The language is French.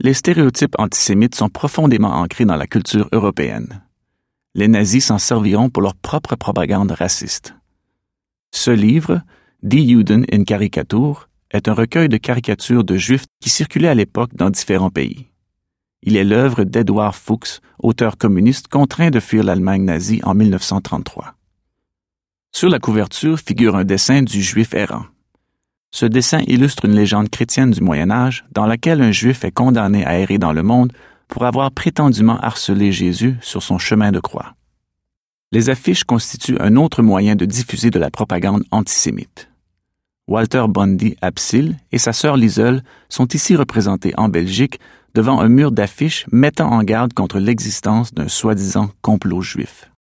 les stéréotypes antisémites sont profondément ancrés dans la culture européenne. Les nazis s'en serviront pour leur propre propagande raciste. Ce livre, Die Juden in Karikatur, est un recueil de caricatures de Juifs qui circulaient à l'époque dans différents pays. Il est l'œuvre d'Edward Fuchs, auteur communiste contraint de fuir l'Allemagne nazie en 1933. Sur la couverture figure un dessin du Juif errant. Ce dessin illustre une légende chrétienne du Moyen Âge dans laquelle un Juif est condamné à errer dans le monde pour avoir prétendument harcelé Jésus sur son chemin de croix. Les affiches constituent un autre moyen de diffuser de la propagande antisémite. Walter Bondy Absil et sa sœur Liesel sont ici représentés en Belgique devant un mur d'affiches mettant en garde contre l'existence d'un soi-disant complot juif.